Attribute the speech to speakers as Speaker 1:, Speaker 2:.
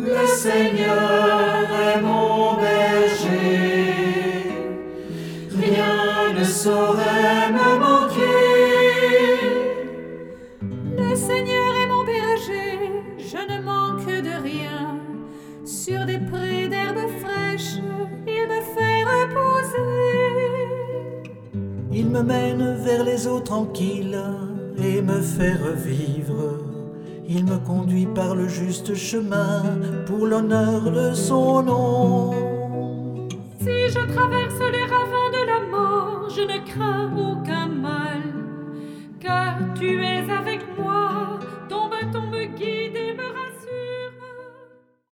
Speaker 1: Le Seigneur est mon berger, rien ne saurait me manquer.
Speaker 2: Le Seigneur est mon berger, je ne manque de rien. Sur des prés d'herbes fraîches, il me fait reposer.
Speaker 1: Il me mène vers les eaux tranquilles et me fait revivre. Il me conduit par le juste chemin pour l'honneur de son nom.
Speaker 2: Si je traverse les ravins de la mort, je ne crains aucun mal, car tu es avec moi.